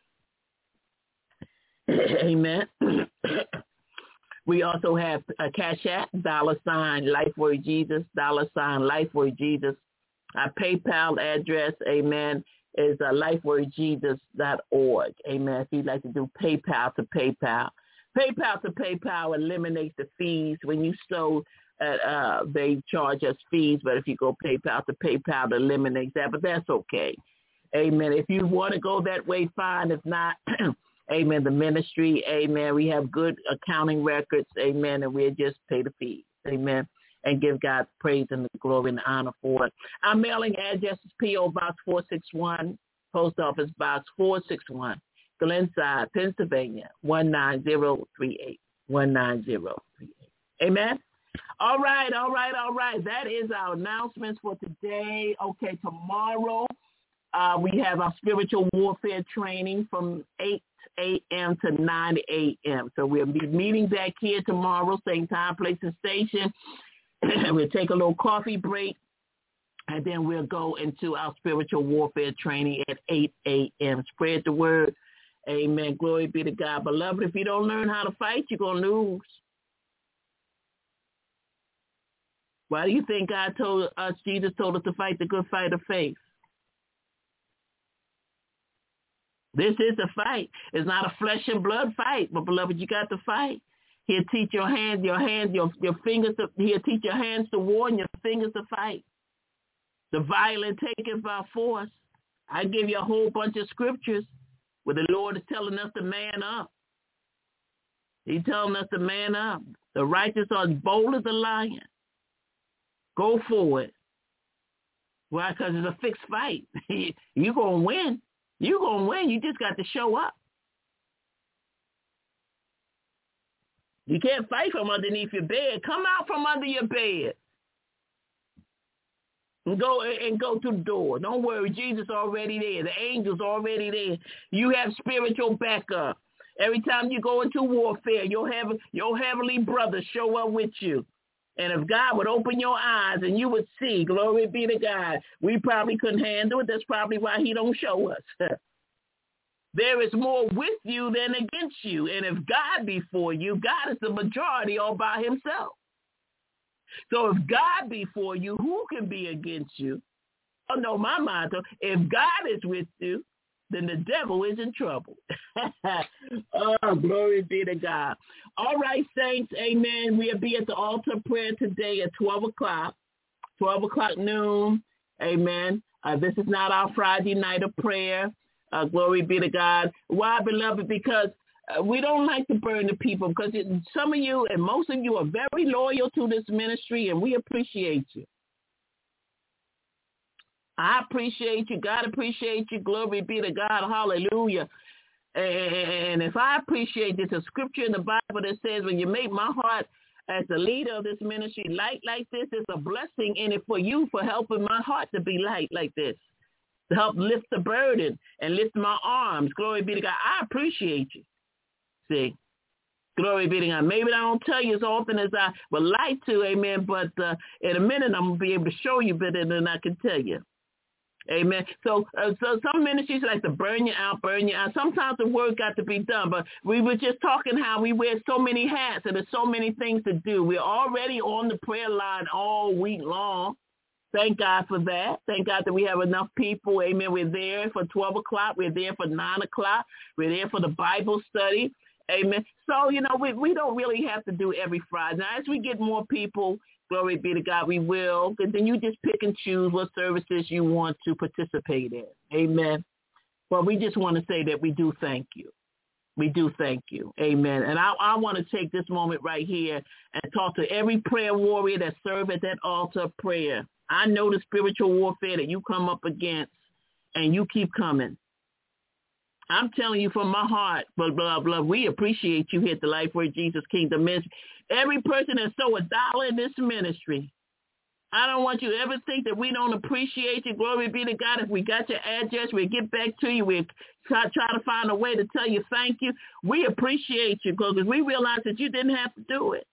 Amen. We also have a Cash App, dollar sign, LifeWordJesus, dollar sign, LifeWordJesus. Our PayPal address, amen, is uh, life word jesus dot org. Amen. If you'd like to do PayPal to PayPal. PayPal to PayPal eliminates the fees. When you sow, uh, uh, they charge us fees, but if you go PayPal to PayPal, it eliminates that, but that's okay. Amen. If you want to go that way, fine. If not, amen, the ministry, amen, we have good accounting records, amen, and we'll just pay the fees. Amen. And give God praise and the glory and the honor for it. Our mailing address is P O. Box four sixty-one, Post Office Box four sixty-one, Glenside, Pennsylvania, one nine zero three eight, one nine zero three eight. Amen? All right, all right, all right. That is our announcements for today. Okay, tomorrow uh, we have our spiritual warfare training from eight a.m. to nine a.m. So we'll be meeting back here tomorrow, same time, place, and station. We'll take a little coffee break, and then we'll go into our spiritual warfare training at eight a.m. Spread the word. Amen. Glory be to God. Beloved, if you don't learn how to fight, you're going to lose. Why do you think God told us, Jesus told us to fight the good fight of faith? This is a fight. It's not a flesh and blood fight, but beloved, you got to fight. He'll teach your hands, your hands, your, your fingers, to, he'll teach your hands to war and your fingers to fight. The violent taketh by force. I give you a whole bunch of scriptures where the Lord is telling us to man up. He's telling us to man up. The righteous are as bold as a lion. Go for it. Why? Because it's a fixed fight. You're going to win. You're going to win. You just got to show up. You can't fight from underneath your bed. Come out from under your bed. And go and go to the door. Don't worry, Jesus already there. The angels already there. You have spiritual backup. Every time you go into warfare, your heaven, your heavenly brother show up with you. And if God would open your eyes and you would see, glory be to God, we probably couldn't handle it. That's probably why he don't show us. There is more with you than against you. And if God be for you, God is the majority all by himself. So if God be for you, who can be against you? Oh, no, my motto, if God is with you, then the devil is in trouble. Oh, glory be to God. All right, saints, amen. We'll be at the altar of prayer today at twelve o'clock, twelve o'clock noon, amen. Uh, this is not our Friday night of prayer. Uh, glory be to God. Why, beloved? Because uh, we don't like to burn the people, because it, some of you and most of you are very loyal to this ministry, and we appreciate you. I appreciate you. God appreciate you. Glory be to God. Hallelujah. And if I appreciate this, a scripture in the Bible that says, when you make my heart as the leader of this ministry light like this, it's a blessing in it for you for helping my heart to be light like this, to help lift the burden and lift my arms. Glory be to God. I appreciate you. See, glory be to God. Maybe I don't tell you as often as I would like to, amen, but uh, in a minute I'm going to be able to show you better than I can tell you. Amen. So uh, so some ministries like to burn you out, burn you out. Sometimes the work got to be done, but we were just talking how we wear so many hats and there's so many things to do. We're already on the prayer line all week long. Thank God for that. Thank God that we have enough people. Amen. We're there for twelve o'clock. We're there for nine o'clock. We're there for the Bible study. Amen. So, you know, we, we don't really have to do every Friday. Now, as we get more people, glory be to God, we will. And then you just pick and choose what services you want to participate in. Amen. But we just want to say that we do thank you. We do thank you. Amen. And I, I want to take this moment right here and talk to every prayer warrior that serve at that altar of prayer. I know the spiritual warfare that you come up against, and you keep coming. I'm telling you from my heart, blah, blah, blah, we appreciate you here at the Life Word Jesus Kingdom Ministry. Every person that sow a dollar in this ministry, I don't want you to ever think that we don't appreciate you. Glory be to God. If we got your address, we'll get back to you. We'll try, try to find a way to tell you thank you. We appreciate you because we realize that you didn't have to do it.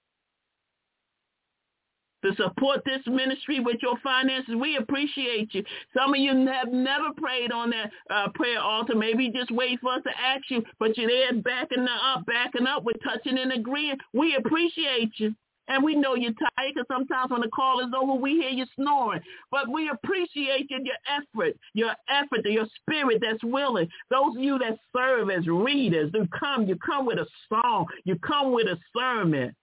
To support this ministry with your finances, we appreciate you. Some of you have never prayed on that uh, prayer altar. Maybe just wait for us to ask you, but you're there backing up, backing up. We're touching and agreeing. We appreciate you. And we know you're tired because sometimes when the call is over, we hear you snoring. But we appreciate you, your effort, your effort, your spirit that's willing. Those of you that serve as readers, who come, you come with a song. You come with a sermon.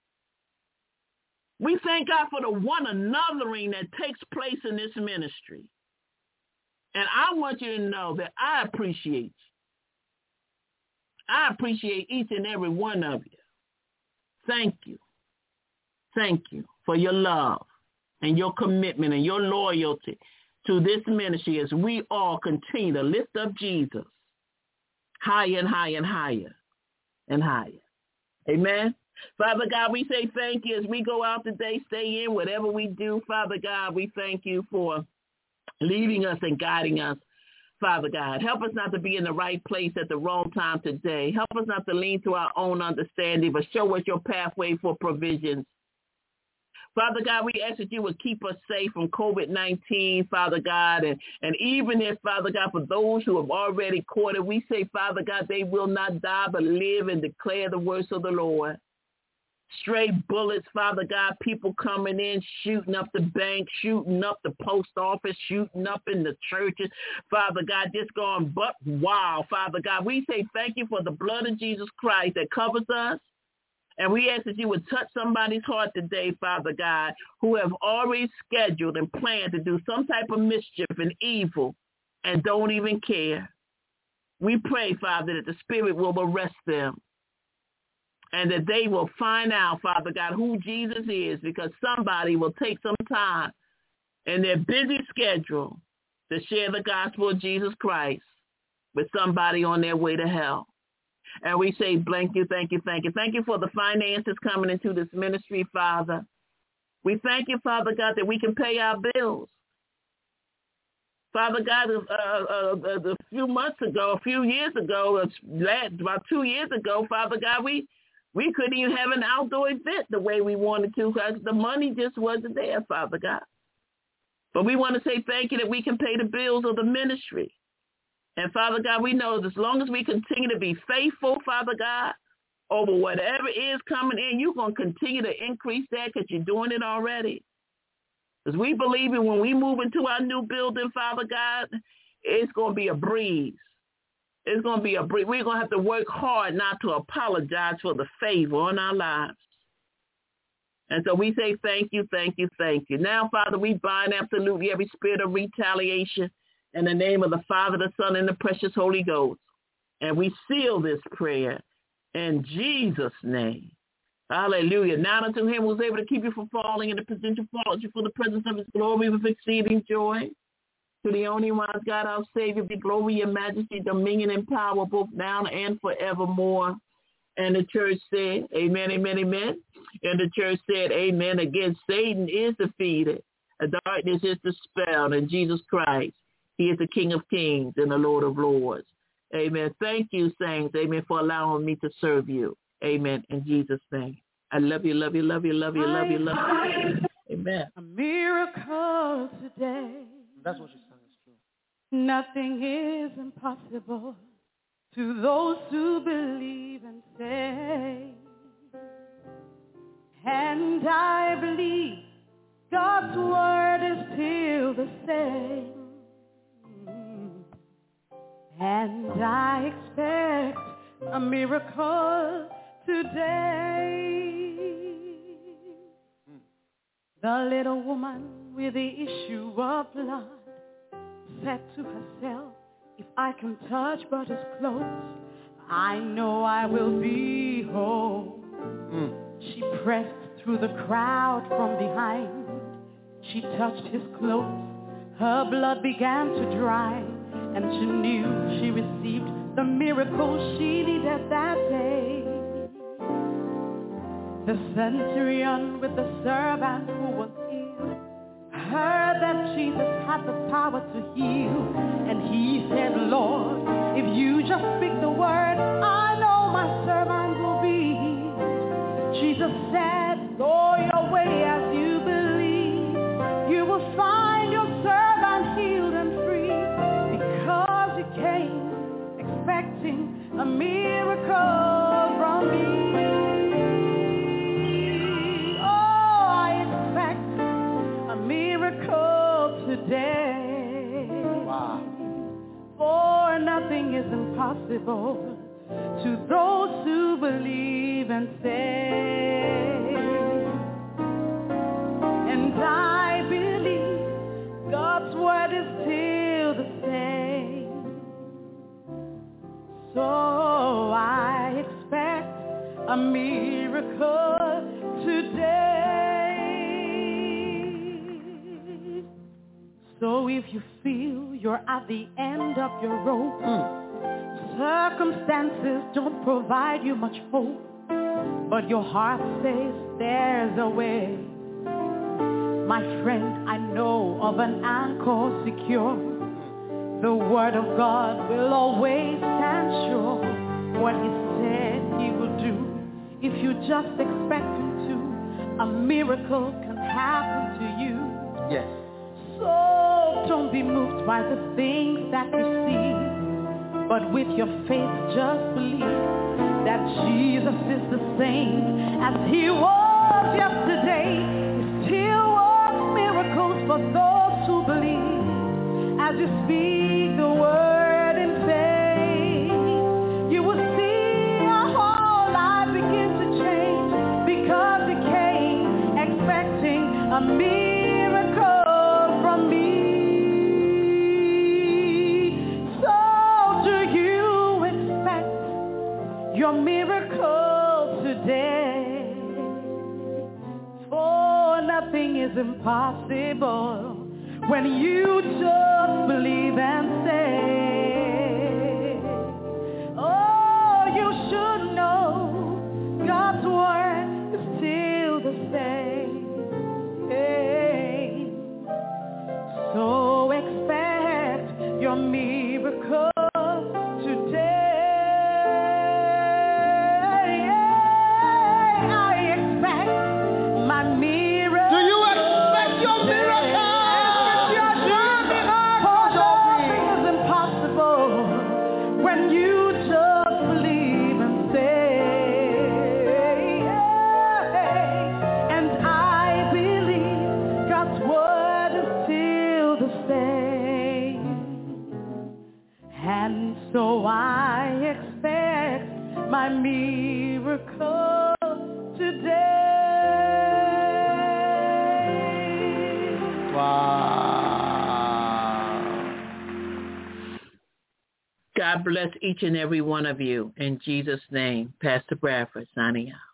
We thank God for the one anothering that takes place in this ministry. And I want you to know that I appreciate you. I appreciate each and every one of you. Thank you. Thank you for your love and your commitment and your loyalty to this ministry as we all continue to lift up Jesus higher and higher and higher and higher. Amen. Father God, we say thank you as we go out today, stay in whatever we do. Father God, we thank you for leading us and guiding us. Father God, help us not to be in the right place at the wrong time today. Help us not to lean to our own understanding, but show us your pathway for provisions. Father God, we ask that you would keep us safe from covid nineteen, Father God. And, and even if, Father God, for those who have already caught it, we say, Father God, they will not die but live and declare the words of the Lord. Stray bullets, Father God, people coming in, shooting up the bank, shooting up the post office, shooting up in the churches. Father God, just going but wow, Father God. We say thank you for the blood of Jesus Christ that covers us. And we ask that you would touch somebody's heart today, Father God, who have already scheduled and planned to do some type of mischief and evil and don't even care. We pray, Father, that the Spirit will arrest them and that they will find out, Father God, who Jesus is, because somebody will take some time in their busy schedule to share the gospel of Jesus Christ with somebody on their way to hell. And we say, thank you, thank you, thank you. Thank you for the finances coming into this ministry, Father. We thank you, Father God, that we can pay our bills. Father God, uh, uh, uh, a few months ago, a few years ago, last, about two years ago, Father God, we we couldn't even have an outdoor event the way we wanted to because the money just wasn't there, Father God. But we want to say thank you that we can pay the bills of the ministry. And Father God, we know that as long as we continue to be faithful, Father God, over whatever is coming in, you're going to continue to increase that because you're doing it already. Because we believe in when we move into our new building, Father God, it's going to be a breeze. It's going to be a breeze. We're going to have to work hard not to apologize for the favor on our lives. And so we say thank you, thank you, thank you. Now, Father, we bind absolutely every spirit of retaliation in the name of the Father, the Son, and the precious Holy Ghost. And we seal this prayer in Jesus' name. Hallelujah. Now unto him who was able to keep you from falling in the position falls you for the presence of his glory with exceeding joy. To the only wise God, our Savior, be glory and majesty, dominion and power, both now and forevermore. And the church said, amen, amen, amen. And the church said, amen. Again, Satan is defeated. Darkness is dispelled. And Jesus Christ, he is the King of kings and the Lord of lords. Amen. Thank you, saints, amen, for allowing me to serve you. Amen. In Jesus' name. I love you, love you, love you, love you, love you, love you. Amen. A miracle today. That's what she's saying. It's true. Nothing is impossible to those who believe and say. And I believe God's word is still the same. And I expect a miracle today. Mm. The little woman with the issue of blood said to herself, if I can touch but his clothes, I know I will be whole. Mm. She pressed through the crowd from behind. She touched his clothes. Her blood began to dry, and she knew she received the miracle she needed that day. The centurion with the servant who was ill heard that Jesus had the power to heal, and he said, Lord, if you just speak the word, I know my servant will be healed. Jesus said, go your way as you believe. You will find your servant healed and free, because he came expecting a miracle from me. Today. Wow. For nothing is impossible to those who believe and say. And I believe God's word is still the same. So I expect a miracle today. So if you feel you're at the end of your rope, mm. circumstances don't provide you much hope, but your heart says there's a way. My friend, I know of an anchor secure. The word of God will always stand sure. What he said he will do, if you just expect him to, a miracle can happen to you. Yes. So don't be moved by the things that you see, but with your faith just believe that Jesus is the same as he was yesterday. He still works miracles for those who believe. As you speak the word in faith, you will see your whole life begin to change, because he came expecting a miracle. Your miracle today, for nothing is impossible when you just believe and say, oh, you should know God's word is still the same. So expect my miracle today. Wow. God bless each and every one of you. In Jesus' name, Pastor Bradford signing out.